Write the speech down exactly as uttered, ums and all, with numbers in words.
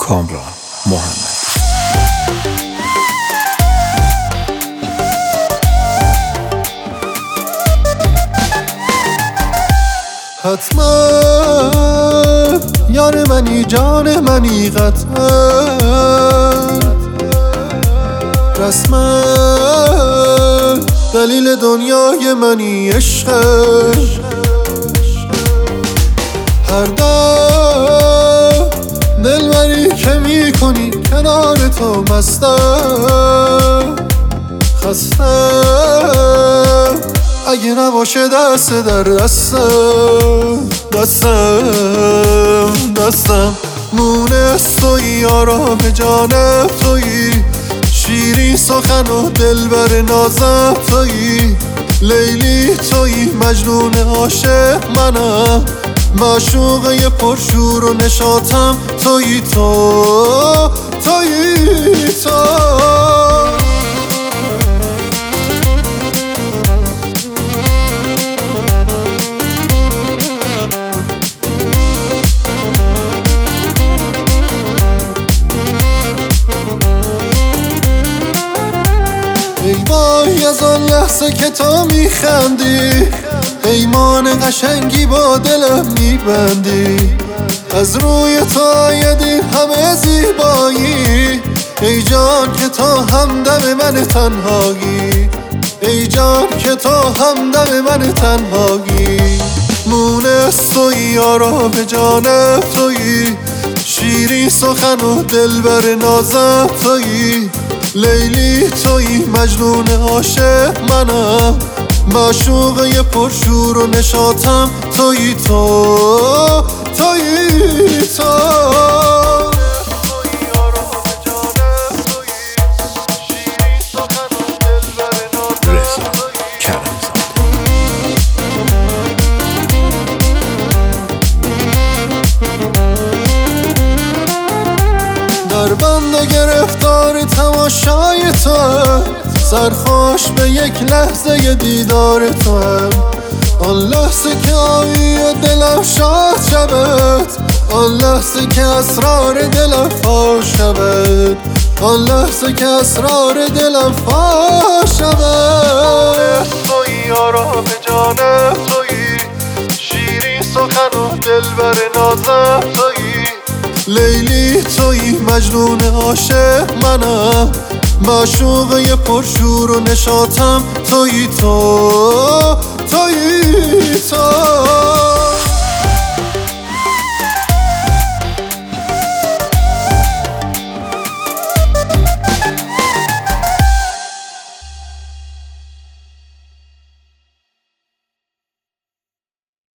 کامران محمدی. حتما یار منی، جان منی، قطعا رسما دلیل دنیای منی، عشق هر دم دلبری که می کنی کنار تو مستم خستم اگه نباشه دست در دستم دستم دستم مونس تویی، آرام جانم تویی، شیرین سخن و دلبر نازم تویی، لیلی تویی، مجنون عاشق منم، معشوقه پرشور و نشاطم تویی، تو تویی تو. ای وای از آن لحظه که تو میخندی، پیمان قشنگی با دلم میبندی، از روی تو آید این همه زیبایی، ای جان که تو همدم من تنهایی، ای جان که تو همدم من تنهایی، مونس تویی، آرام جانم تویی، شیرین سخن و دلبر نازم تویی، لیلی تویی، مجنون عاشق منم، معشوقه پرشور و نشاطم تویی، تو تویی تو. در بند گرفتار تماشای تو هم، سرخوش به یک لحظه دیدار تو هم، آن لحظه که آیی و دلم شاد شود، آن لحظه که اسرار دلم فاش شود، آن لحظه که اسرار دلم فاش شود. تویی، آرام جانم تویی، شیرین سخن و دلبر نازم تویی، لیلی تویی، مجنون عاشق منم، معشوقه پرشور و نشاطم تویی، تو تویی تو.